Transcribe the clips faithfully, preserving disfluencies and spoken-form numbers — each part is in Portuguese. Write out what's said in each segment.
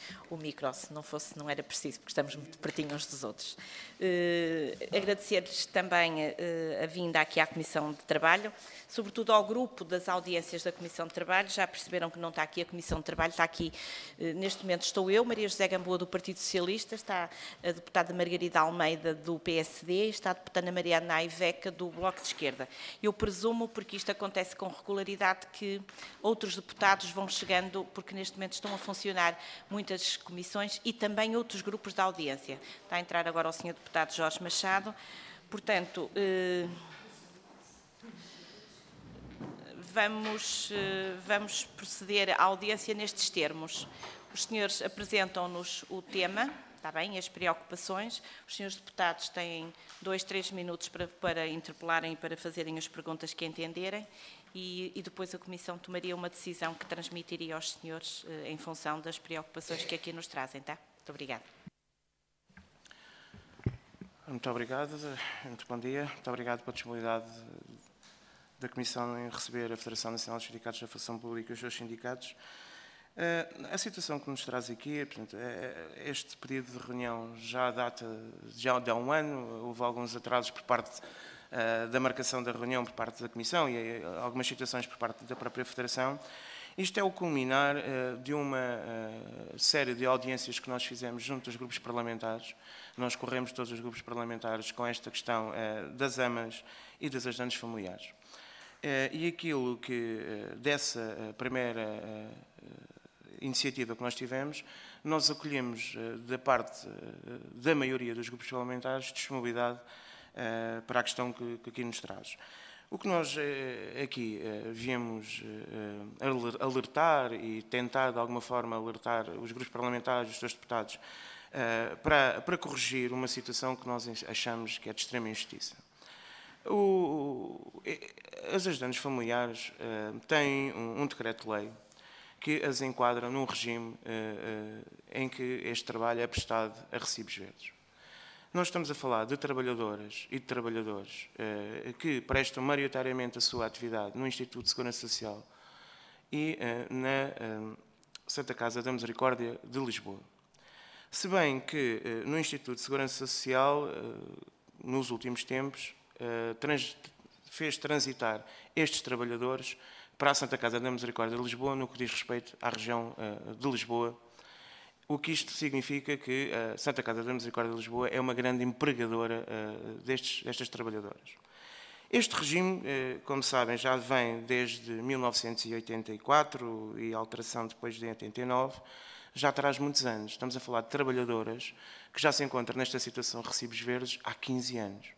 o micro, se não fosse, não era preciso, porque estamos muito pertinho uns dos outros. Eh, agradecer-lhes também eh, a vinda aqui à Comissão de Trabalho, sobretudo ao grupo das audiências da Comissão de Trabalho. Já perceberam que não está aqui a Comissão de Trabalho, está aqui, eh, neste momento estou eu, Maria José Gamboa, do Partido Socialista, está a deputada Margarida Almeida, do P S D, e está a deputada Mariana Aiveca, do Bloco de Esquerda. Eu presumo, porque isto acontece com regularidade, que outros deputados vão chegando, porque neste momento estão a funcionar muitas comissões e também outros grupos da audiência. Está a entrar agora o senhor deputado Jorge Machado. Portanto, eh, vamos, eh, vamos proceder à audiência nestes termos. Os senhores apresentam-nos o tema, está bem, as preocupações. Os senhores deputados têm dois, três minutos para, para interpelarem e para fazerem as perguntas que entenderem. E, e depois a Comissão tomaria uma decisão que transmitiria aos senhores eh, em função das preocupações que aqui nos trazem, tá? Muito obrigada. Muito obrigado, muito bom dia. Muito obrigado pela disponibilidade da Comissão em receber a Federação Nacional dos Sindicatos da Função Pública e os seus sindicatos. A situação que nos traz aqui, portanto, este pedido de reunião já data já de há um ano, houve alguns atrasos por parte da marcação da reunião por parte da Comissão e algumas situações por parte da própria Federação. Isto é o culminar de uma série de audiências que nós fizemos junto dos grupos parlamentares. Nós corremos todos os grupos parlamentares com esta questão das amas e das ajudantes familiares. E aquilo que dessa primeira iniciativa que nós tivemos, nós acolhemos da parte da maioria dos grupos parlamentares disponibilidade para a questão que, que aqui nos traz. O que nós aqui viemos alertar e tentar de alguma forma alertar os grupos parlamentares, os seus deputados, para, para corrigir uma situação que nós achamos que é de extrema injustiça. O, as ajudantes familiares têm um, um decreto-lei que as enquadra num regime em que este trabalho é prestado a recibos verdes. Nós estamos a falar de trabalhadoras e de trabalhadores eh, que prestam maioritariamente a sua atividade no Instituto de Segurança Social e eh, na eh, Santa Casa da Misericórdia de Lisboa. Se bem que eh, no Instituto de Segurança Social, eh, nos últimos tempos, eh, trans, fez transitar estes trabalhadores para a Santa Casa da Misericórdia de Lisboa, no que diz respeito à região eh, de Lisboa. O que isto significa que a Santa Casa da Misericórdia de Lisboa é uma grande empregadora uh, destes, destas trabalhadoras. Este regime, uh, como sabem, já vem desde mil novecentos e oitenta e quatro e a alteração depois de oitenta e nove, já traz muitos anos. Estamos a falar de trabalhadoras que já se encontram nesta situação de recibos verdes há quinze anos.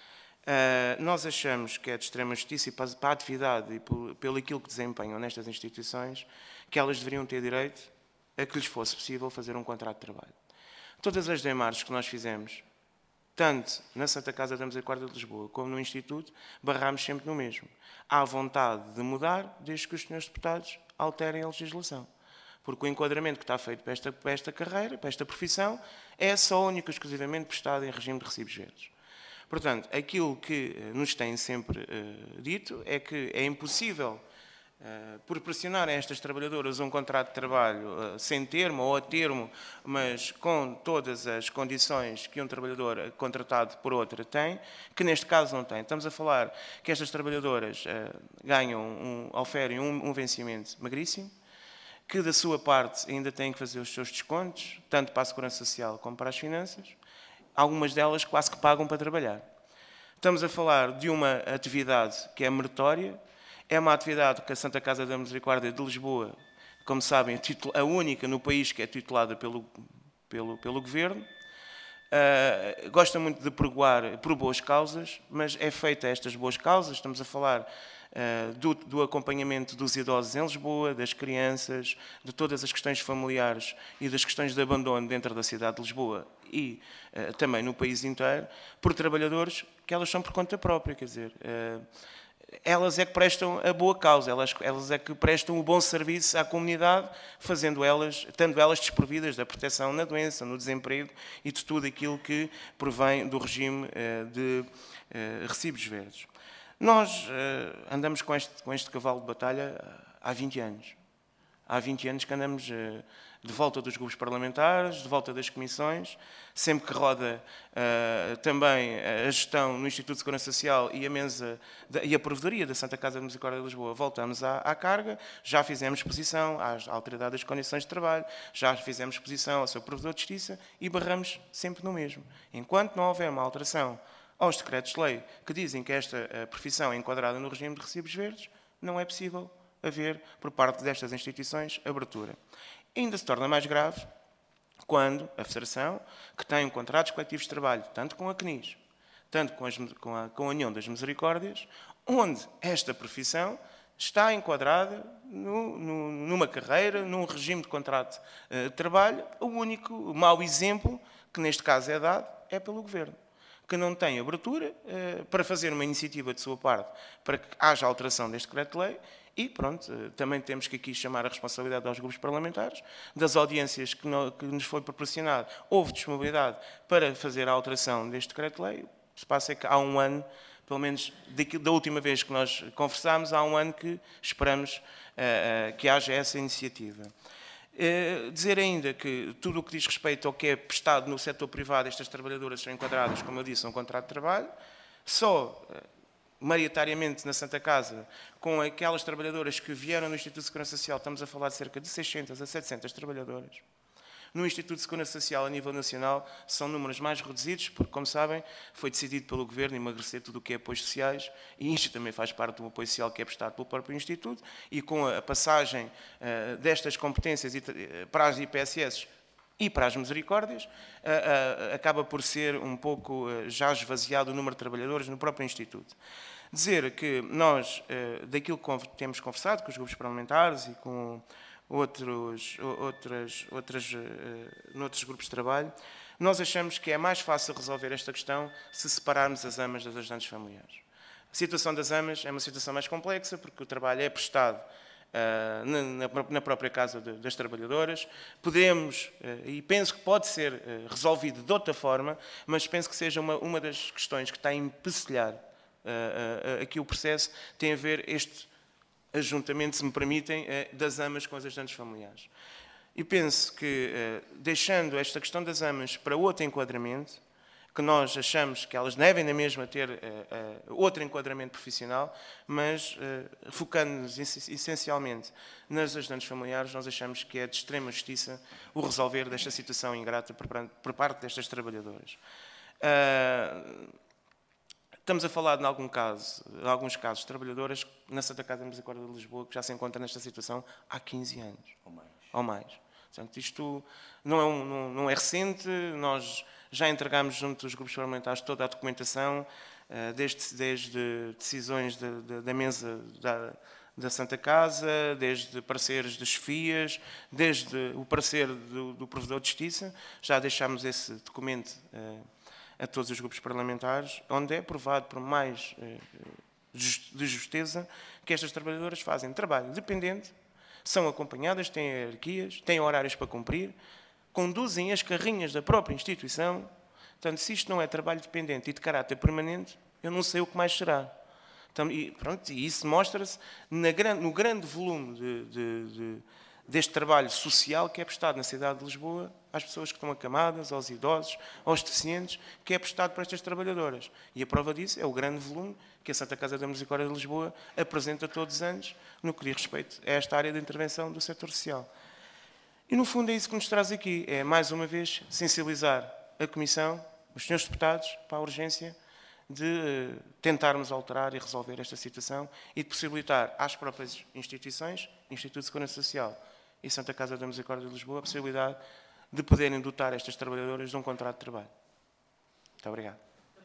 Uh, nós achamos que é de extrema justiça e para, para a atividade e por, pelo aquilo que desempenham nestas instituições, que elas deveriam ter direito a que lhes fosse possível fazer um contrato de trabalho. Todas as demarches que nós fizemos, tanto na Santa Casa da Misericórdia de Lisboa como no Instituto, barrámos sempre no mesmo. Há vontade de mudar, desde que os senhores deputados alterem a legislação. Porque o enquadramento que está feito para esta, para esta carreira, para esta profissão, é só único e exclusivamente prestado em regime de recibos verdes. Portanto, aquilo que nos têm sempre uh, dito é que é impossível Uh, proporcionar a estas trabalhadoras um contrato de trabalho uh, sem termo ou a termo, mas com todas as condições que um trabalhador contratado por outra tem, que neste caso não tem. Estamos a falar que estas trabalhadoras uh, ganham, um, oferem um, um vencimento magríssimo, que da sua parte ainda têm que fazer os seus descontos, tanto para a Segurança Social como para as finanças, algumas delas quase que pagam para trabalhar. Estamos a falar de uma atividade que é meritória. É uma atividade que a Santa Casa da Misericórdia de Lisboa, como sabem, é a única no país que é titulada pelo, pelo, pelo Governo. Uh, gosta muito de pregoar por boas causas, mas é feita estas boas causas. Estamos a falar uh, do, do acompanhamento dos idosos em Lisboa, das crianças, de todas as questões familiares e das questões de abandono dentro da cidade de Lisboa e uh, também no país inteiro, por trabalhadores que elas são por conta própria, quer dizer... Uh, elas é que prestam a boa causa, elas, elas é que prestam o bom serviço à comunidade, fazendo elas, estando elas desprovidas da proteção na doença, no desemprego e de tudo aquilo que provém do regime uh, de uh, recibos verdes. Nós uh, andamos com este, com este cavalo de batalha há vinte anos. Há vinte anos que andamos uh, de volta dos grupos parlamentares, de volta das comissões, sempre que roda uh, também a gestão no Instituto de Segurança Social e a mesa de, e a provedoria da Santa Casa da Misericórdia de Lisboa, voltamos à, à carga, já fizemos exposição à Autoridade das Condições de Trabalho, já fizemos exposição ao seu provedor de justiça e barramos sempre no mesmo. Enquanto não houver uma alteração aos decretos-lei que dizem que esta profissão é enquadrada no regime de recibos verdes, não é possível haver, por parte destas instituições, abertura. Ainda se torna mais grave quando a Federação, que tem contratos coletivos de trabalho, tanto com a C N I S, tanto com, as, com, a, com a União das Misericórdias, onde esta profissão está enquadrada no, no, numa carreira, num regime de contrato uh, de trabalho. O único o mau exemplo, que neste caso é dado, é pelo Governo, que não tem abertura uh, para fazer uma iniciativa de sua parte para que haja alteração deste decreto-lei. E, pronto, também temos que aqui chamar a responsabilidade aos grupos parlamentares, das audiências que, no, que nos foi proporcionado, houve disponibilidade para fazer a alteração deste decreto-lei. O que se passa é que há um ano, pelo menos da última vez que nós conversámos, há um ano que esperamos uh, uh, que haja essa iniciativa. Uh, dizer ainda que tudo o que diz respeito ao que é prestado no setor privado, estas trabalhadoras são enquadradas, como eu disse, a um contrato de trabalho, só... Uh, maioritariamente na Santa Casa, com aquelas trabalhadoras que vieram no Instituto de Segurança Social, estamos a falar de cerca de seiscentas a setecentas trabalhadoras. No Instituto de Segurança Social, a nível nacional, são números mais reduzidos, porque, como sabem, foi decidido pelo Governo emagrecer tudo o que é apoios sociais, e isto também faz parte do apoio social que é prestado pelo próprio Instituto, e com a passagem uh, destas competências para as I P S S e para as misericórdias, uh, uh, acaba por ser um pouco uh, já esvaziado o número de trabalhadores no próprio Instituto. Dizer que nós, uh, daquilo que temos conversado com os grupos parlamentares e com outros, outras, outras, uh, noutros grupos de trabalho, nós achamos que é mais fácil resolver esta questão se separarmos as amas das ajudantes familiares. A situação das amas é uma situação mais complexa, porque o trabalho é prestado Uh, na, na própria casa de, das trabalhadoras. Podemos, uh, e penso que pode ser uh, resolvido de outra forma, mas penso que seja uma, uma das questões que está a empecilhar uh, uh, aqui o processo, tem a ver este ajuntamento, se me permitem, uh, das amas com as ajudantes familiares. E penso que, uh, deixando esta questão das amas para outro enquadramento, que nós achamos que elas devem na mesma ter uh, uh, outro enquadramento profissional, mas uh, focando-nos essencialmente nas ajudantes familiares, nós achamos que é de extrema justiça o resolver desta situação ingrata por, por parte destas trabalhadoras. Uh, estamos a falar de algum caso, de alguns casos de trabalhadoras na Santa Casa da Misericórdia de Lisboa que já se encontram nesta situação há quinze anos. Ou mais. Ou mais. Portanto, isto não é, um, não, não é recente, nós já entregamos junto dos grupos parlamentares toda a documentação, desde, desde decisões de, de, da mesa da, da Santa Casa, desde pareceres das chefias, desde o parecer do, do Provedor de Justiça. Já deixámos esse documento a todos os grupos parlamentares, onde é provado por mais de justeza que estas trabalhadoras fazem trabalho dependente, são acompanhadas, têm hierarquias, têm horários para cumprir, conduzem as carrinhas da própria instituição. Portanto, se isto não é trabalho dependente e de caráter permanente, eu não sei o que mais será. Então, e, pronto, e isso mostra-se no grande volume de, de, de, deste trabalho social que é prestado na cidade de Lisboa às pessoas que estão acamadas, aos idosos, aos deficientes, que é prestado para estas trabalhadoras. E a prova disso é o grande volume que a Santa Casa da Misericórdia de Lisboa apresenta todos os anos no que diz respeito a esta área de intervenção do setor social. E, no fundo, é isso que nos traz aqui. É, mais uma vez, sensibilizar a Comissão, os senhores deputados, para a urgência de tentarmos alterar e resolver esta situação e de possibilitar às próprias instituições, Instituto de Segurança Social e Santa Casa da Misericórdia de Lisboa, a possibilidade de poderem dotar estas trabalhadoras de um contrato de trabalho. Muito obrigado.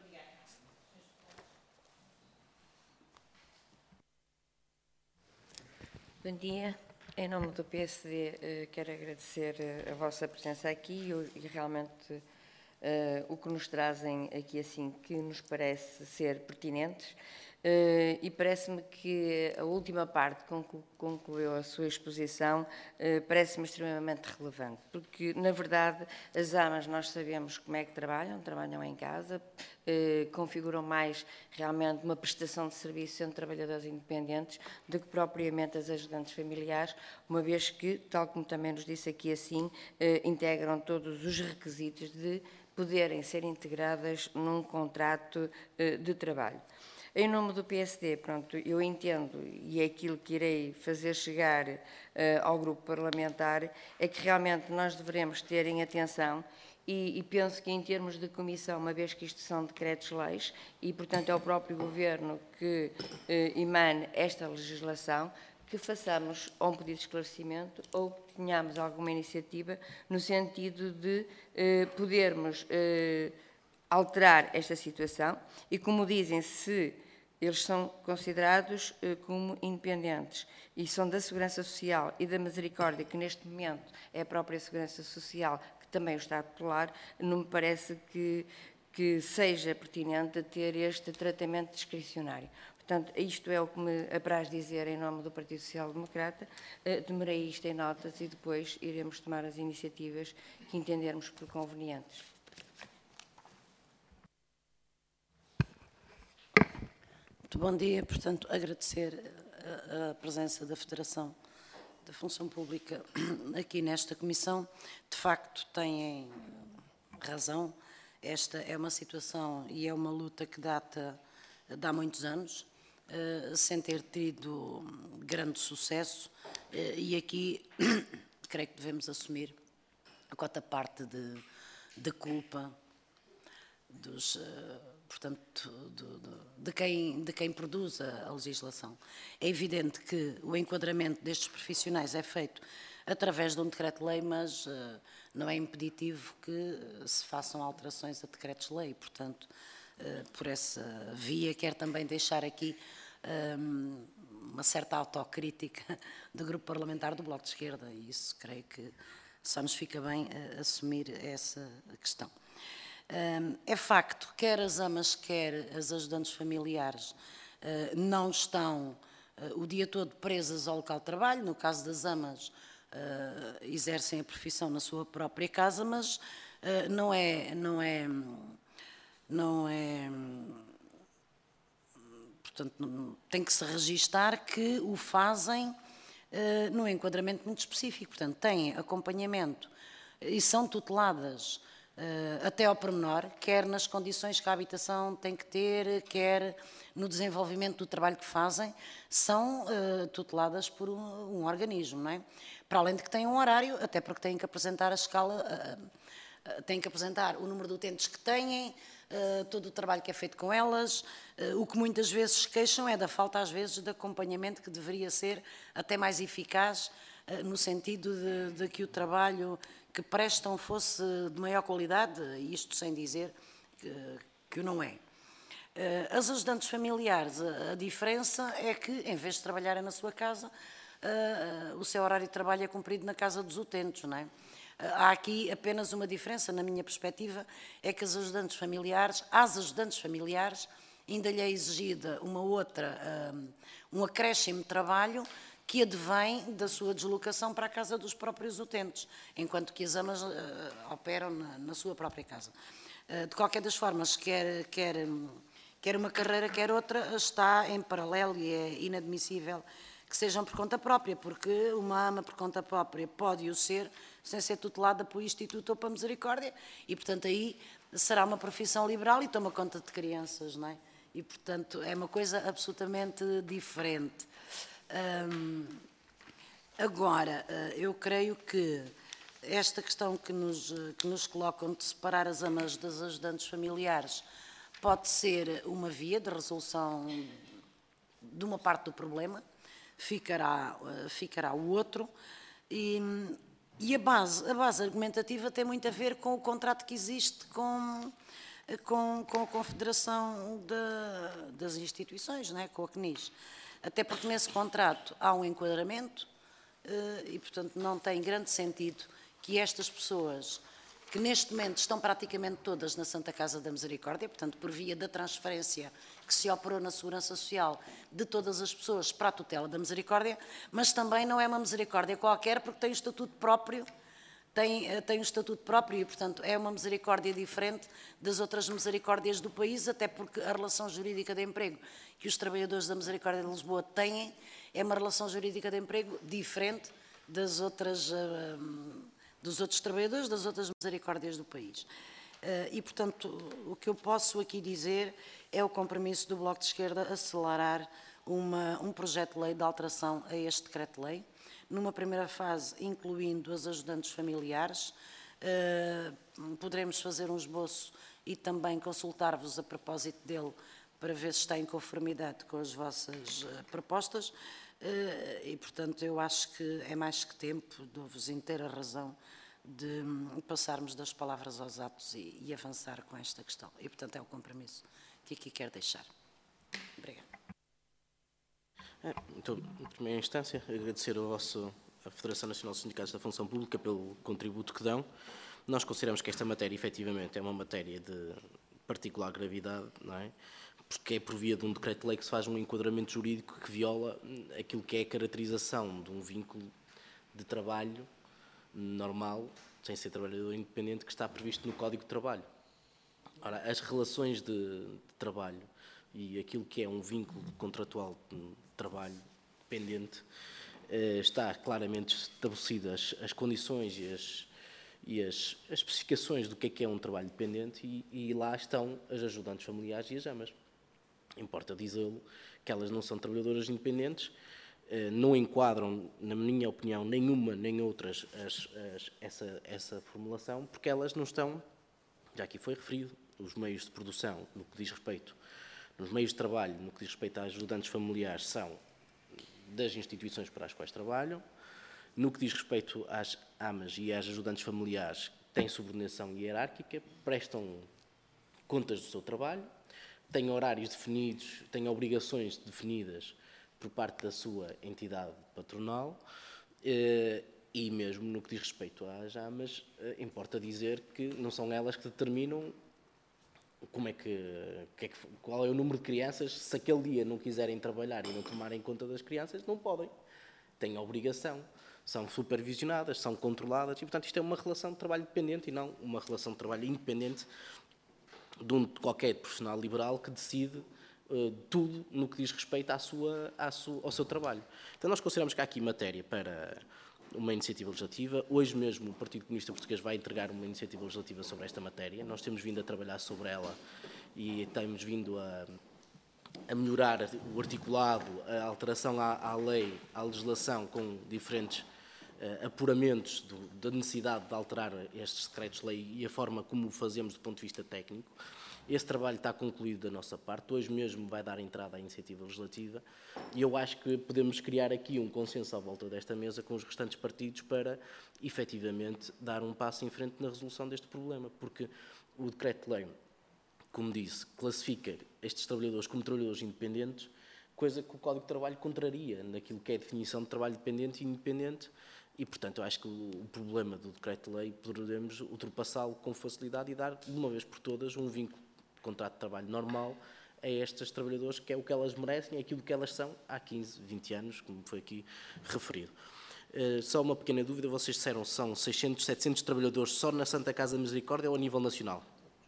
Bom dia. Em nome do P S D, quero agradecer a vossa presença aqui e realmente uh, o que nos trazem aqui assim que nos parece ser pertinentes. Uh, e parece-me que a última parte com que concluiu a sua exposição uh, parece-me extremamente relevante, porque, na verdade, as AMAs nós sabemos como é que trabalham, trabalham em casa, uh, configuram mais realmente uma prestação de serviço entre trabalhadores independentes do que propriamente as ajudantes familiares, uma vez que, tal como também nos disse aqui assim, uh, integram todos os requisitos de poderem ser integradas num contrato uh, de trabalho. Em nome do P S D, pronto, eu entendo, e é aquilo que irei fazer chegar uh, ao grupo parlamentar, é que realmente nós devemos ter em atenção, e, e penso que em termos de comissão, uma vez que isto são decretos-leis, e portanto é o próprio Governo que uh, emane esta legislação, que façamos ou um pedido de esclarecimento ou que tenhamos alguma iniciativa no sentido de uh, podermos uh, alterar esta situação e, como dizem, se eles são considerados eh, como independentes e são da Segurança Social e da Misericórdia, que neste momento é a própria Segurança Social, que também o está a tutelar, não me parece que, que seja pertinente ter este tratamento discricionário. Portanto, isto é o que me apraz dizer em nome do Partido Social Democrata. Eh, tomarei isto em notas e depois iremos tomar as iniciativas que entendermos por convenientes. Muito bom dia. Portanto, agradecer a, a presença da Federação da Função Pública aqui nesta comissão. De facto, têm razão. Esta é uma situação e é uma luta que data de há muitos anos, uh, sem ter tido grande sucesso. Uh, e aqui, creio que devemos assumir a cota parte de, de culpa dos... Uh, portanto, de, de, de, quem, de quem produz a, a legislação. É evidente que o enquadramento destes profissionais é feito através de um decreto-lei, mas uh, não é impeditivo que se façam alterações a decretos-lei. Portanto, uh, por essa via, quero também deixar aqui um, uma certa autocrítica do Grupo Parlamentar do Bloco de Esquerda, e isso creio que só nos fica bem uh, assumir essa questão. É facto, quer as AMAs, quer as ajudantes familiares não estão o dia todo presas ao local de trabalho. No caso das AMAs, exercem a profissão na sua própria casa, mas não é, não é, não é, portanto, tem que se registar que o fazem num enquadramento muito específico. Portanto, têm acompanhamento e são tuteladas Uh, até ao pormenor, quer nas condições que a habitação tem que ter, quer no desenvolvimento do trabalho que fazem, são uh, tuteladas por um, um organismo, não é? Para além de que têm um horário, até porque têm que apresentar a escala, uh, uh, têm que apresentar o número de utentes que têm, uh, todo o trabalho que é feito com elas. Uh, o que muitas vezes se queixam é da falta, às vezes, de acompanhamento que deveria ser até mais eficaz, uh, no sentido de, de que o trabalho que prestam fosse de maior qualidade, isto sem dizer que, que o não é. As ajudantes familiares, a, a diferença é que, em vez de trabalharem na sua casa, uh, o seu horário de trabalho é cumprido na casa dos utentes, não é? Uh, há aqui apenas uma diferença, na minha perspectiva, é que as ajudantes familiares, às ajudantes familiares, ainda lhe é exigida uma outra, um, um acréscimo de trabalho que advém da sua deslocação para a casa dos próprios utentes, enquanto que as AMAs uh, operam na, na sua própria casa. Uh, de qualquer das formas, quer, quer, quer uma carreira, quer outra, está em paralelo e é inadmissível que sejam por conta própria, porque uma AMA por conta própria pode o ser sem ser tutelada pelo Instituto ou pela Misericórdia, e, portanto, aí será uma profissão liberal e toma conta de crianças, não é? E, portanto, é uma coisa absolutamente diferente. Hum, agora, eu creio que esta questão que nos, que nos colocam de separar as AMAs das ajudantes familiares pode ser uma via de resolução de uma parte do problema, ficará, ficará o outro, e, e a, base, a base argumentativa tem muito a ver com o contrato que existe com, com, com a Confederação de, das Instituições, não é? Com a C N I S. Até porque nesse contrato há um enquadramento e, portanto, não tem grande sentido que estas pessoas que neste momento estão praticamente todas na Santa Casa da Misericórdia, portanto, por via da transferência que se operou na Segurança Social de todas as pessoas para a tutela da Misericórdia, mas também não é uma misericórdia qualquer, porque tem um estatuto próprio, tem, tem um estatuto próprio e, portanto, é uma misericórdia diferente das outras misericórdias do país, até porque a relação jurídica de emprego que os trabalhadores da Misericórdia de Lisboa têm é uma relação jurídica de emprego diferente das outras... Uh, dos outros trabalhadores, das outras misericórdias do país. E, portanto, o que eu posso aqui dizer é o compromisso do Bloco de Esquerda acelerar uma, um projeto de lei de alteração a este decreto-lei, numa primeira fase incluindo as ajudantes familiares. Poderemos fazer um esboço e também consultar-vos a propósito dele para ver se está em conformidade com as vossas propostas. E, portanto, eu acho que é mais que tempo, dou-vos inteira razão, de passarmos das palavras aos atos e, e avançar com esta questão. E, portanto, é o compromisso que aqui quero deixar. Obrigada. Então, em primeira instância, agradecer ao vosso, à Federação Nacional dos Sindicatos da Função Pública pelo contributo que dão. Nós consideramos que esta matéria, efetivamente, é uma matéria de particular gravidade, não é? Porque é por via de um decreto-lei que se faz um enquadramento jurídico que viola aquilo que é a caracterização de um vínculo de trabalho normal, sem ser trabalhador independente, que está previsto no Código de Trabalho. Ora, as relações de, de trabalho e aquilo que é um vínculo contratual de trabalho dependente, eh, está claramente estabelecidas as condições e as e as, as especificações do que é que é um trabalho dependente e, e lá estão as ajudantes familiares e as amas. Importa dizê-lo que elas não são trabalhadoras independentes, eh, não enquadram, na minha opinião, nenhuma nem outras as, as, essa, essa formulação, porque elas não estão, já aqui foi referido, os meios de produção, no que diz respeito, nos meios de trabalho, no que diz respeito às ajudantes familiares, são das instituições para as quais trabalham. No que diz respeito às amas e às ajudantes familiares, têm subordinação hierárquica, prestam contas do seu trabalho, têm horários definidos, têm obrigações definidas por parte da sua entidade patronal e mesmo no que diz respeito às amas, importa dizer que não são elas que determinam como é que, que é que, qual é o número de crianças. Se aquele dia não quiserem trabalhar e não tomarem conta das crianças, não podem. Têm a obrigação. São supervisionadas, são controladas e, portanto, isto é uma relação de trabalho dependente e não uma relação de trabalho independente de, um, de qualquer profissional liberal que decide uh, tudo no que diz respeito à sua, à sua, ao seu trabalho. Então, nós consideramos que há aqui matéria para uma iniciativa legislativa. Hoje mesmo o Partido Comunista Português vai entregar uma iniciativa legislativa sobre esta matéria. Nós temos vindo a trabalhar sobre ela e temos vindo a, a melhorar o articulado, a alteração à, à lei, à legislação com diferentes Uh, apuramentos do, da necessidade de alterar estes decretos-lei e a forma como o fazemos do ponto de vista técnico. Esse trabalho está concluído da nossa parte, hoje mesmo vai dar entrada à iniciativa legislativa e eu acho que podemos criar aqui um consenso à volta desta mesa com os restantes partidos para, efetivamente, dar um passo em frente na resolução deste problema, porque o decreto-lei, como disse, classifica estes trabalhadores como trabalhadores independentes, coisa que o Código de Trabalho contraria naquilo que é a definição de trabalho dependente e independente. E, portanto, eu acho que o problema do decreto-lei poderemos ultrapassá-lo com facilidade e dar, de uma vez por todas, um vínculo de contrato de trabalho normal a estas trabalhadoras, que é o que elas merecem, é aquilo que elas são há quinze, vinte anos, como foi aqui referido. Uh, só uma pequena dúvida, vocês disseram que são seiscentos, setecentos trabalhadores só na Santa Casa da Misericórdia ou a nível nacional?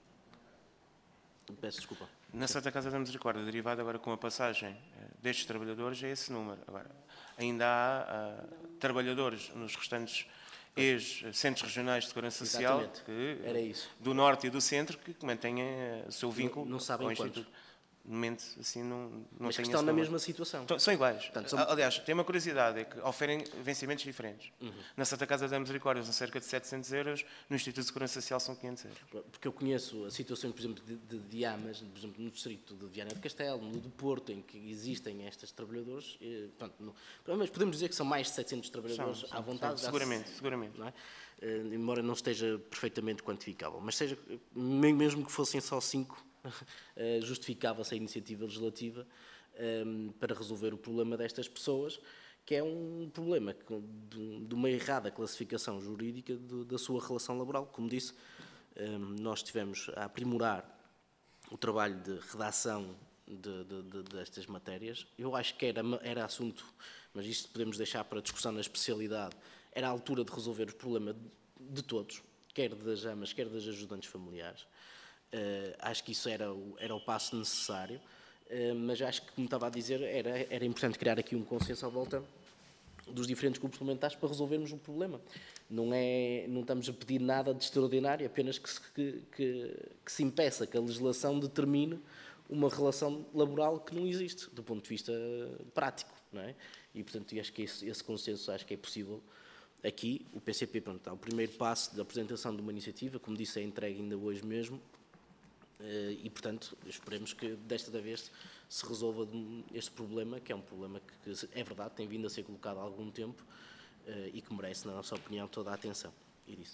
Peço desculpa. Na Santa Casa da Misericórdia, derivado agora com a passagem destes trabalhadores, é esse número. Agora, ainda há uh, trabalhadores nos restantes ex-centros regionais de segurança social, que, era isso, do Norte e do Centro, que mantêm o seu vínculo não, não sabem ao quantos. Instituto. No momento, assim, não, não Mas que tem estão na número. mesma situação. Então, são iguais. Portanto, são... Aliás, tem uma curiosidade, é que oferem vencimentos diferentes. Uhum. Na Santa Casa da Misericórdia são cerca de setecentos euros, no Instituto de Segurança Social são quinhentos euros. Porque eu conheço a situação, por exemplo, de, de, de Amas, por exemplo, no distrito de Viana do Castelo, no do Porto, em que existem estes trabalhadores, e, portanto, no, mas podemos dizer que são mais de setecentos trabalhadores são, à vontade. São, seguramente, se, seguramente. Não é? Uh, embora não esteja perfeitamente quantificável, mas seja, mesmo que fossem só cinco, uh, justificava-se a iniciativa legislativa um, para resolver o problema destas pessoas, que é um problema de uma errada classificação jurídica da sua relação laboral. Como disse, nós tivemos a aprimorar o trabalho de redação de, de, de, destas matérias. Eu acho que era, era assunto, mas isto podemos deixar para discussão na especialidade, era a altura de resolver o problema de todos, quer das amas, quer das ajudantes familiares. Uh, acho que isso era o, era o passo necessário, uh, mas acho que, como estava a dizer, era, era importante criar aqui um consenso à volta dos diferentes grupos parlamentares para resolvermos o problema. Não, é, não estamos a pedir nada de extraordinário, apenas que se, que, que, que se impeça que a legislação determine uma relação laboral que não existe, do ponto de vista prático, não é? E, portanto, acho que esse, esse consenso acho que é possível. Aqui, o P C P, pronto, está o primeiro passo da apresentação de uma iniciativa, como disse, é entregue ainda hoje mesmo, e, portanto, esperemos que desta vez se resolva este problema, que é um problema que, é verdade, tem vindo a ser colocado há algum tempo e que merece, na nossa opinião, toda a atenção. Iris.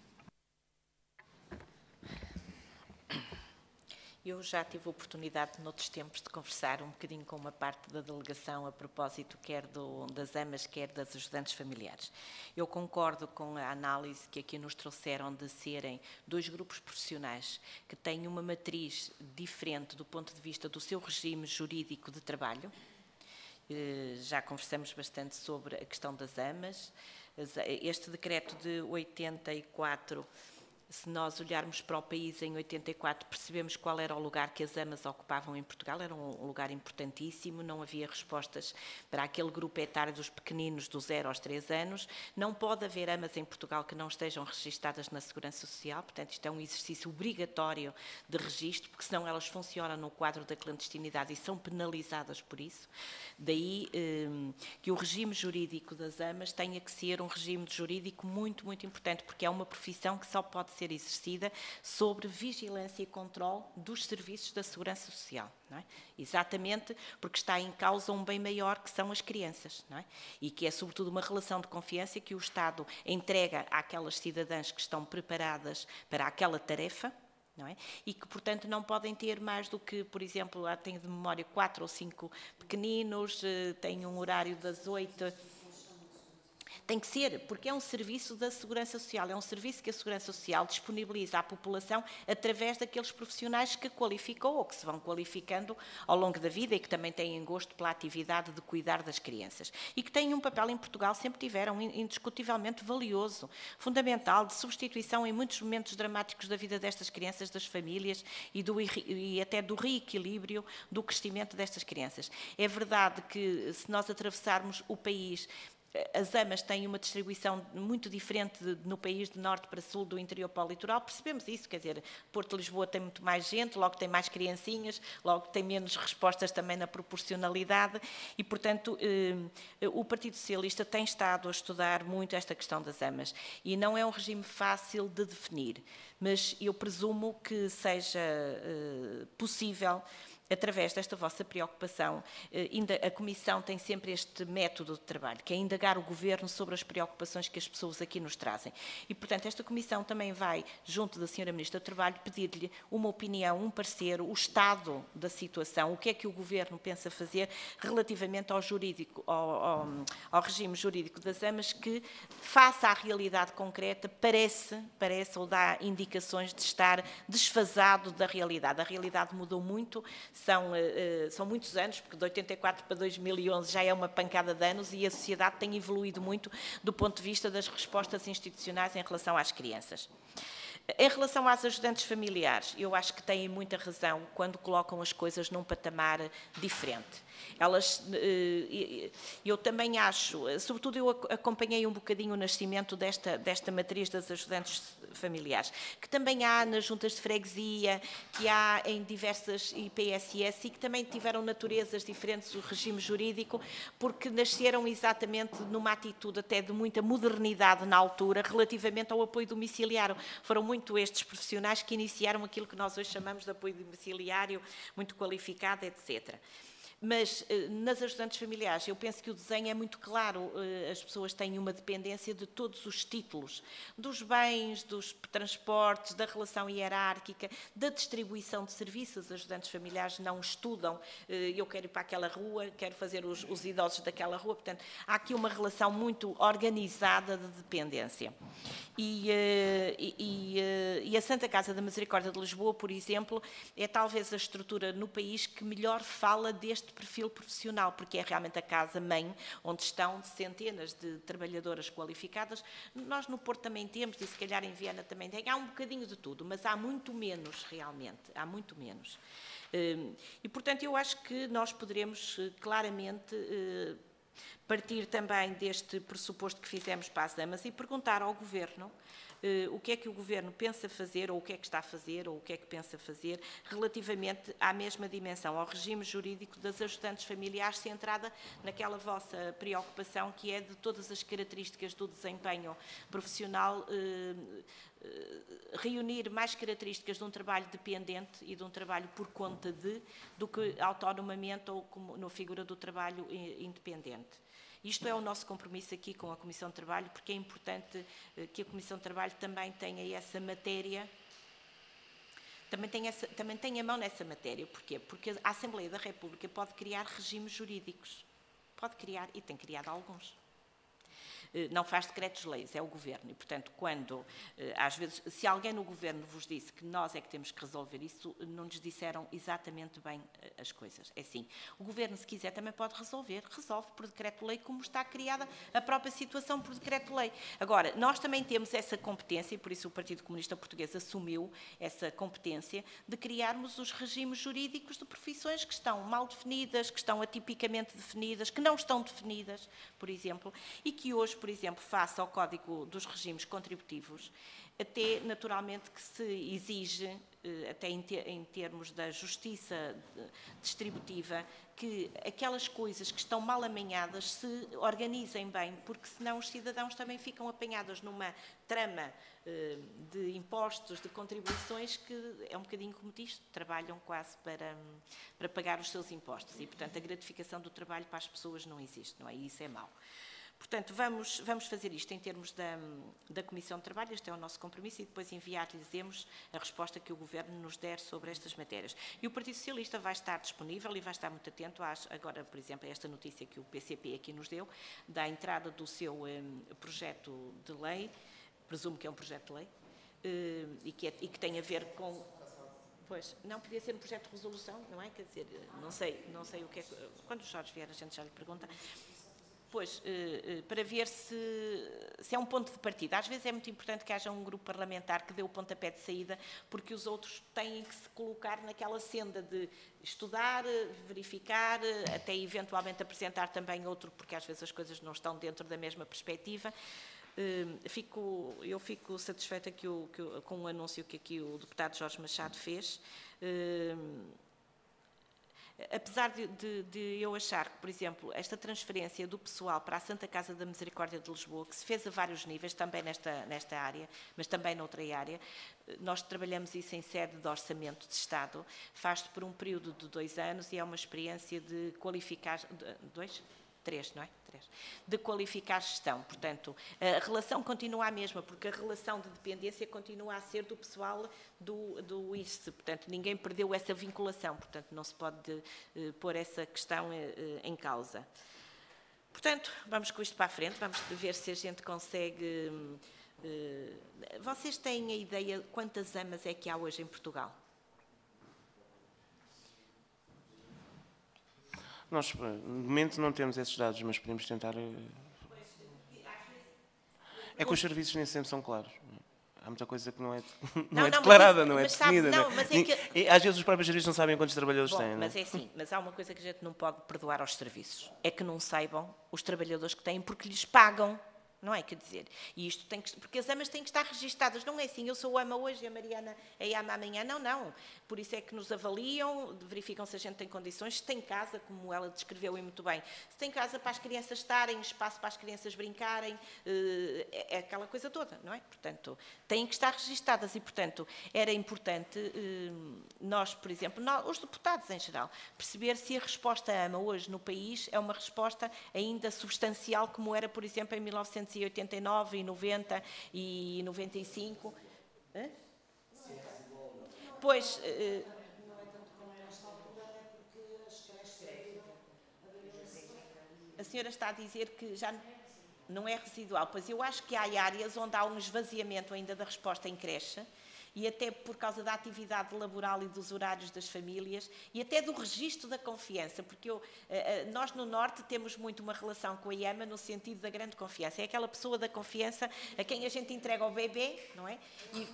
Eu já tive a oportunidade, noutros tempos, de conversar um bocadinho com uma parte da delegação a propósito quer do, das amas, quer das ajudantes familiares. Eu concordo com a análise que aqui nos trouxeram de serem dois grupos profissionais que têm uma matriz diferente do ponto de vista do seu regime jurídico de trabalho. Já conversamos bastante sobre a questão das amas. Este decreto de oitenta e quatro, se nós olharmos para o país em oitenta e quatro, percebemos qual era o lugar que as amas ocupavam em Portugal, era um lugar importantíssimo, não havia respostas para aquele grupo etário dos pequeninos do zero aos três anos, não pode haver amas em Portugal que não estejam registadas na Segurança Social, portanto isto é um exercício obrigatório de registro, porque senão elas funcionam no quadro da clandestinidade e são penalizadas por isso, daí eh, que o regime jurídico das amas tenha que ser um regime jurídico muito, muito importante, porque é uma profissão que só pode ser exercida sobre vigilância e controle dos serviços da Segurança Social, não é? Exatamente porque está em causa um bem maior que são as crianças, não é? E que é sobretudo uma relação de confiança que o Estado entrega àquelas cidadãs que estão preparadas para aquela tarefa, não é? E que, portanto, não podem ter mais do que, por exemplo, tenho de memória quatro ou cinco pequeninos, têm um horário das oito... Tem que ser, porque é um serviço da Segurança Social, é um serviço que a Segurança Social disponibiliza à população através daqueles profissionais que qualificou ou que se vão qualificando ao longo da vida e que também têm gosto pela atividade de cuidar das crianças. E que têm um papel em Portugal, sempre tiveram, indiscutivelmente valioso, fundamental, de substituição em muitos momentos dramáticos da vida destas crianças, das famílias e, do, e até do reequilíbrio do crescimento destas crianças. É verdade que se nós atravessarmos o país, as amas têm uma distribuição muito diferente de, no país de norte para sul, do interior para o litoral, percebemos isso, quer dizer, Porto de Lisboa tem muito mais gente, logo tem mais criancinhas, logo tem menos respostas também na proporcionalidade e, portanto, eh, o Partido Socialista tem estado a estudar muito esta questão das amas e não é um regime fácil de definir, mas eu presumo que seja eh, possível, através desta vossa preocupação, a Comissão tem sempre este método de trabalho, que é indagar o Governo sobre as preocupações que as pessoas aqui nos trazem. E, portanto, esta Comissão também vai, junto da senhora Ministra do Trabalho, pedir-lhe uma opinião, um parecer, o estado da situação, o que é que o Governo pensa fazer relativamente ao, jurídico, ao, ao, ao regime jurídico das amas, que, face à realidade concreta, parece, parece ou dá indicações de estar desfasado da realidade. A realidade mudou muito. São, uh, são muitos anos, porque de oitenta e quatro para dois mil e onze já é uma pancada de anos e a sociedade tem evoluído muito do ponto de vista das respostas institucionais em relação às crianças. Em relação às ajudantes familiares, eu acho que têm muita razão quando colocam as coisas num patamar diferente. Elas, eu também acho, sobretudo eu acompanhei um bocadinho o nascimento desta, desta matriz das ajudantes familiares, que também há nas juntas de freguesia, que há em diversas I P S S e que também tiveram naturezas diferentes, o regime jurídico, porque nasceram exatamente numa atitude até de muita modernidade na altura, relativamente ao apoio domiciliário. Foram muito estes profissionais que iniciaram aquilo que nós hoje chamamos de apoio domiciliário, muito qualificado, etcétera. Mas nas ajudantes familiares, eu penso que o desenho é muito claro. As pessoas têm uma dependência de todos os títulos, dos bens, dos transportes, da relação hierárquica, da distribuição de serviços. As ajudantes familiares não estudam. Eu quero ir para aquela rua, quero fazer os, os idosos daquela rua. Portanto, há aqui uma relação muito organizada de dependência. E, e, e, e a Santa Casa da Misericórdia de Lisboa, por exemplo, é talvez a estrutura no país que melhor fala deste perfil profissional, porque é realmente a casa-mãe, onde estão centenas de trabalhadoras qualificadas. Nós no Porto também temos, e se calhar em Viana também tem, há um bocadinho de tudo, mas há muito menos realmente, há muito menos. E, portanto, eu acho que nós poderemos claramente partir também deste pressuposto que fizemos para as damas e perguntar ao Governo Uh, o que é que o Governo pensa fazer, ou o que é que está a fazer, ou o que é que pensa fazer, relativamente à mesma dimensão, ao regime jurídico das ajudantes familiares, centrada naquela vossa preocupação que é de todas as características do desempenho profissional, uh, uh, reunir mais características de um trabalho dependente e de um trabalho por conta de, do que autonomamente ou como na figura do trabalho independente. Isto é o nosso compromisso aqui com a Comissão de Trabalho, porque é importante que a Comissão de Trabalho também tenha essa matéria, também tenha, essa, também tenha mão nessa matéria. Porquê? Porque a Assembleia da República pode criar regimes jurídicos. Pode criar, e tem criado alguns. Não faz decretos-leis, é o Governo. E, portanto, quando, às vezes, se alguém no Governo vos disse que nós é que temos que resolver isso, não nos disseram exatamente bem as coisas. É assim, o Governo, se quiser, também pode resolver. Resolve por decreto-lei, como está criada a própria situação por decreto-lei. Agora, nós também temos essa competência, e por isso o Partido Comunista Português assumiu essa competência, de criarmos os regimes jurídicos de profissões que estão mal definidas, que estão atipicamente definidas, que não estão definidas, por exemplo, e que hoje, por exemplo, face ao Código dos Regimes Contributivos, até naturalmente que se exige, até em termos da justiça distributiva, que aquelas coisas que estão mal amanhadas se organizem bem, porque senão os cidadãos também ficam apanhados numa trama de impostos, de contribuições, que é um bocadinho como diz, trabalham quase para, para pagar os seus impostos e, portanto, a gratificação do trabalho para as pessoas não existe, não é? E isso é mau. Portanto, vamos, vamos fazer isto em termos da, da Comissão de Trabalho, este é o nosso compromisso, e depois enviar-lhes a resposta que o Governo nos der sobre estas matérias. E o Partido Socialista vai estar disponível e vai estar muito atento, às, agora, por exemplo, a esta notícia que o P C P aqui nos deu, da entrada do seu um, projeto de lei, presumo que é um projeto de lei, uh, e, que é, e que tem a ver com... Pois, não podia ser um projeto de resolução, não é? Quer dizer, não sei, não sei o que é... Quando o Jorge vier, a gente já lhe pergunta... Pois, para ver se, se é um ponto de partida. Às vezes é muito importante que haja um grupo parlamentar que dê o pontapé de saída, porque os outros têm que se colocar naquela senda de estudar, verificar, até eventualmente apresentar também outro, porque às vezes as coisas não estão dentro da mesma perspectiva. Fico, eu fico satisfeita que o, que, com o anúncio que aqui o deputado Jorge Machado fez. Apesar de, de, de eu achar que, por exemplo, esta transferência do pessoal para a Santa Casa da Misericórdia de Lisboa, que se fez a vários níveis, também nesta, nesta área, mas também noutra área, nós trabalhamos isso em sede de orçamento de Estado, faz-se por um período de dois anos e é uma experiência de qualificar... Dois? Três, não é? Três. De qualificar gestão. Portanto, a relação continua a mesma, porque a relação de dependência continua a ser do pessoal do, do I S S. Portanto, ninguém perdeu essa vinculação. Portanto, não se pode uh, pôr essa questão uh, em causa. Portanto, vamos com isto para a frente, vamos ver se a gente consegue... Uh, vocês têm a ideia de quantas amas é que há hoje em Portugal? Nós, de momento, não temos esses dados, mas podemos tentar... É que os serviços nem sempre são claros. Há muita coisa que não é, não não, é não, declarada, isso, não é definida. Sabe, não, mas é que... e, às vezes os próprios serviços não sabem quantos trabalhadores Bom, têm. Mas não? é assim, mas há uma coisa que a gente não pode perdoar aos serviços. É que não saibam os trabalhadores que têm porque lhes pagam. não é? Quer dizer, e isto tem que, porque as amas têm que estar registadas, não é assim, eu sou ama hoje e a Mariana é ama amanhã, não, não. Por isso é que nos avaliam, verificam se a gente tem condições, se tem casa, como ela descreveu e muito bem, se tem casa para as crianças estarem, espaço para as crianças brincarem, é aquela coisa toda, não é? Portanto, têm que estar registadas e, portanto, era importante nós, por exemplo, nós, os deputados em geral, perceber se a resposta AMA hoje no país é uma resposta ainda substancial como era, por exemplo, em mil novecentos e oitenta e nove, e noventa e noventa e cinco. Hã? Pois... Uh, a senhora está a dizer que já não é residual, pois eu acho que há áreas onde há um esvaziamento ainda da resposta em creche, e até por causa da atividade laboral e dos horários das famílias, e até do registro da confiança, porque eu, nós no Norte temos muito uma relação com a IAMA no sentido da grande confiança. É aquela pessoa da confiança a quem a gente entrega o bebê, não é? E,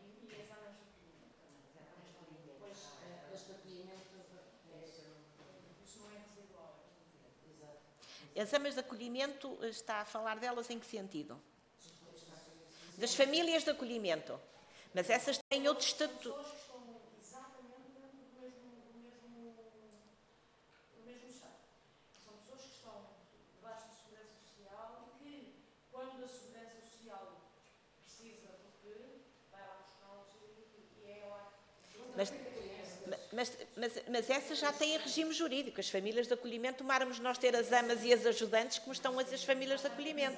as amas de acolhimento, está a falar delas em que sentido? Das famílias de acolhimento. Mas essas têm outro estatuto. São pessoas que estão exatamente dentro do mesmo, do mesmo, do mesmo estado. São pessoas que estão debaixo da Segurança Social e que, quando a Segurança Social precisa, porque vai lá buscar o seu e é lá. Mas, mas, mas, mas essas já têm regime jurídico. As famílias de acolhimento, tomáramos nós ter as amas e as ajudantes, como estão as famílias de acolhimento.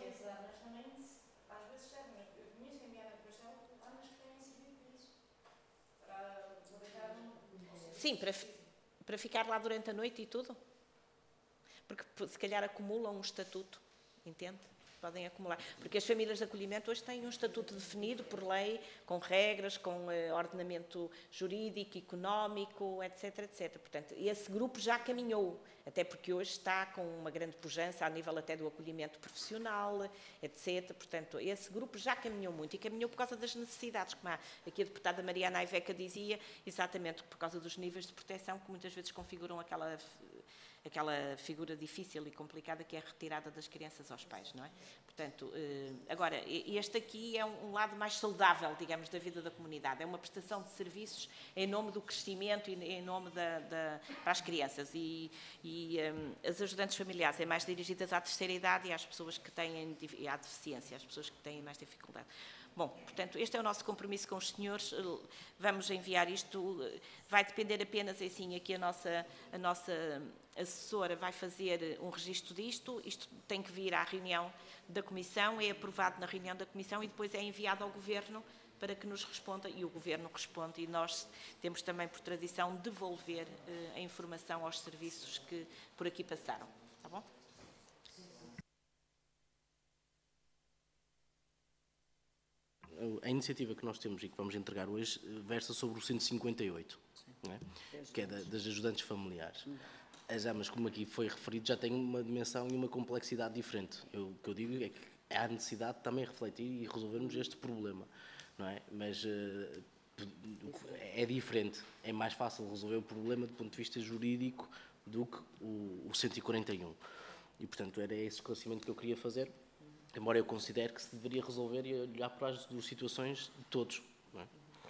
Sim, para, para ficar lá durante a noite e tudo. Porque se calhar acumulam um estatuto, entende? Podem acumular. Porque as famílias de acolhimento hoje têm um estatuto definido por lei, com regras, com uh, ordenamento jurídico, económico, etc, etcétera. Portanto, esse grupo já caminhou, até porque hoje está com uma grande pujança a nível até do acolhimento profissional, etcétera. Portanto, esse grupo já caminhou muito e caminhou por causa das necessidades, como a, aqui a deputada Mariana Aiveca dizia, exatamente por causa dos níveis de proteção que muitas vezes configuram aquela... aquela figura difícil e complicada que é a retirada das crianças aos pais, não é? Portanto, agora, este aqui é um lado mais saudável, digamos, da vida da comunidade. É uma prestação de serviços em nome do crescimento e em nome da, da, para as crianças. E, e um, as ajudantes familiares é mais dirigidas à terceira idade e às pessoas que têm, à deficiência, às pessoas que têm mais dificuldade. Bom, portanto, este é o nosso compromisso com os senhores, vamos enviar isto, vai depender apenas, assim, aqui a nossa, a nossa assessora vai fazer um registro disto, isto tem que vir à reunião da Comissão, é aprovado na reunião da Comissão e depois é enviado ao Governo para que nos responda, e o Governo responde, e nós temos também por tradição devolver eh, a informação aos serviços que por aqui passaram, está bom? A iniciativa que nós temos e que vamos entregar hoje versa sobre o cento e cinquenta e oito, não é? Que é da, das ajudantes familiares. As amas, como aqui foi referido, já têm uma dimensão e uma complexidade diferente. Eu, o que eu digo é que há necessidade de também refletir e resolvermos este problema, não é? Mas uh, é diferente, é mais fácil resolver o problema do ponto de vista jurídico do que o, o cento e quarenta e um. E, portanto, era esse esclarecimento que eu queria fazer. Embora eu considere que se deveria resolver e olhar para as duas situações de todos. Não é?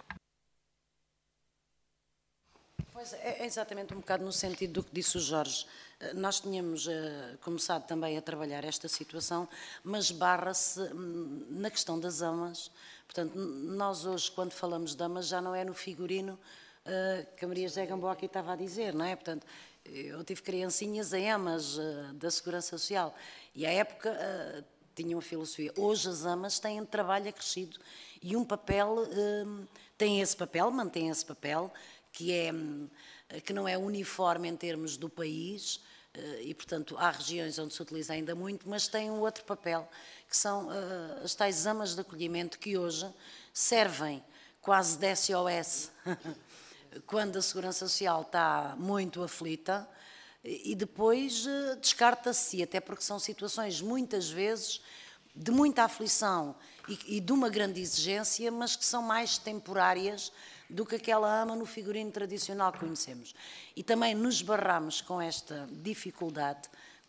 Pois é, é exatamente um bocado no sentido do que disse o Jorge. Nós tínhamos uh, começado também a trabalhar esta situação, mas barra-se hum, na questão das amas. Portanto, nós hoje, quando falamos de amas, já não é no figurino uh, que a Maria José Gamboa aqui estava a dizer, não é? Portanto, eu tive criancinhas em amas uh, da Segurança Social e, à época... Uh, tinham a filosofia. Hoje as amas têm trabalho acrescido e um papel, um, têm esse papel, mantêm esse papel, que, é, que não é uniforme em termos do país e, portanto, há regiões onde se utiliza ainda muito, mas têm um outro papel, que são uh, as tais amas de acolhimento que hoje servem quase de S O S quando a Segurança Social está muito aflita, e depois descarta-se, até porque são situações, muitas vezes, de muita aflição e, e de uma grande exigência, mas que são mais temporárias do que aquela ama no figurino tradicional que conhecemos. E também nos barramos com esta dificuldade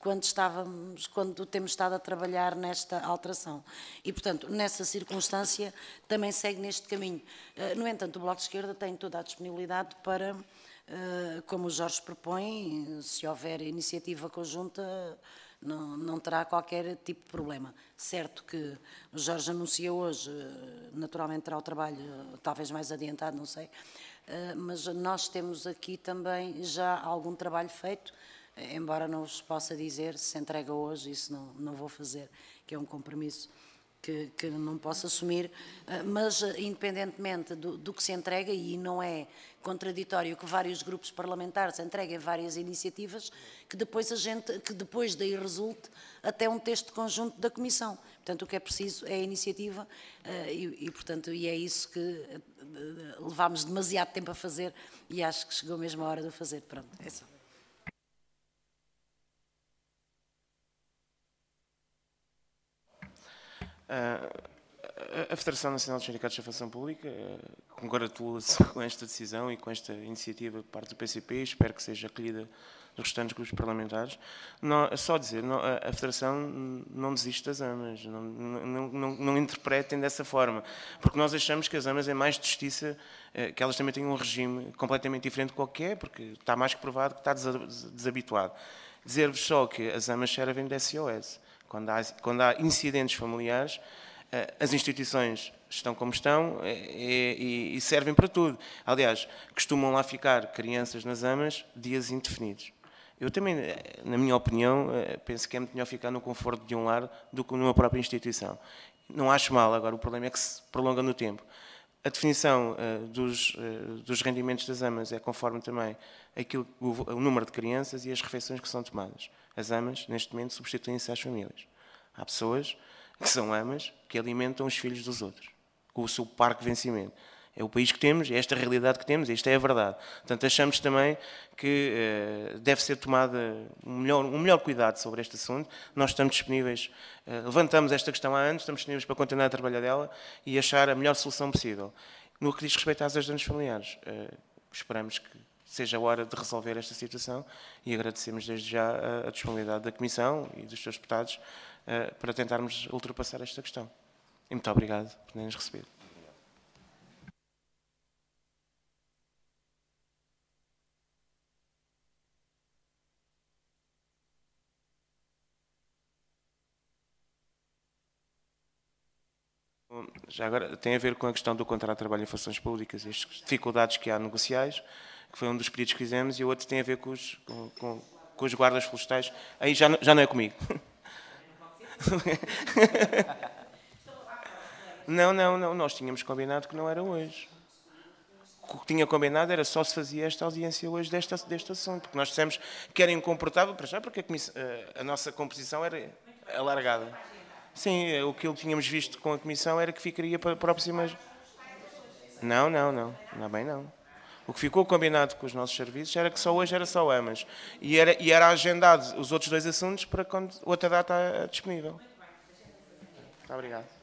quando, estávamos, quando temos estado a trabalhar nesta alteração. E, portanto, nessa circunstância, também segue neste caminho. No entanto, o Bloco de Esquerda tem toda a disponibilidade para, como o Jorge propõe, se houver iniciativa conjunta, não, não terá qualquer tipo de problema. Certo que o Jorge anuncia hoje, naturalmente terá o trabalho talvez mais adiantado, não sei, mas nós temos aqui também já algum trabalho feito, embora não vos possa dizer se se entrega hoje, isso não, não vou fazer, que é um compromisso que, que não posso assumir, mas independentemente do, do que se entrega, e não é contraditório que vários grupos parlamentares entreguem várias iniciativas, que depois a gente, que depois daí resulte até um texto conjunto da Comissão. Portanto, o que é preciso é a iniciativa e, e portanto, e é isso que levámos demasiado tempo a fazer e acho que chegou mesmo a hora de o fazer. Pronto, é só. A Federação Nacional dos Sindicatos da Função Pública congratula-se com esta decisão e com esta iniciativa por parte do P C P, espero que seja acolhida dos restantes grupos parlamentares. Não, é só dizer, não, a Federação não desiste das AMAs, não, não, não, não interpretem dessa forma, porque nós achamos que as AMAs é mais de justiça, que elas também têm um regime completamente diferente de qualquer, porque está mais que provado que está desabituado. Dizer-vos só que as AMAs servem de S O S. Quando há, quando há incidentes familiares, as instituições estão como estão e, e servem para tudo. Aliás, costumam lá ficar crianças nas AMAs dias indefinidos. Eu também, na minha opinião, penso que é muito melhor ficar no conforto de um lar do que numa própria instituição. Não acho mal, agora o problema é que se prolonga no tempo. A definição uh, dos, uh, dos rendimentos das AMAs é conforme também aquilo, o, o número de crianças e as refeições que são tomadas. As AMAs, neste momento, substituem-se às famílias. Há pessoas que são AMAs que alimentam os filhos dos outros, com o seu parque de vencimento. É o país que temos, é esta a realidade que temos, esta é a verdade. Portanto, achamos também que uh, deve ser tomada um melhor, um melhor cuidado sobre este assunto. Nós estamos disponíveis, uh, levantamos esta questão há anos, estamos disponíveis para continuar a trabalhar dela e achar a melhor solução possível. No que diz respeito às ajudas familiares, uh, esperamos que seja a hora de resolver esta situação e agradecemos desde já a, a disponibilidade da Comissão e dos seus deputados uh, para tentarmos ultrapassar esta questão. E muito obrigado por terem-nos recebido. Já agora, tem a ver com a questão do contrato de trabalho em funções públicas e as dificuldades que há negociais, que foi um dos pedidos que fizemos, e o outro tem a ver com os, com, com, com os guardas florestais. Aí já, já não é comigo. Não, não, não. Nós tínhamos combinado que não era hoje. O que tinha combinado era só se fazia esta audiência hoje deste, deste assunto, porque nós dissemos que era incomportável, para já, porque a, a nossa composição era alargada. Sim, o que tínhamos visto com a Comissão era que ficaria para próximas... Não, não, não. Não é bem não. O que ficou combinado com os nossos serviços era que só hoje era só AMAs. E era, e era agendado os outros dois assuntos para quando outra data disponível. Muito obrigado.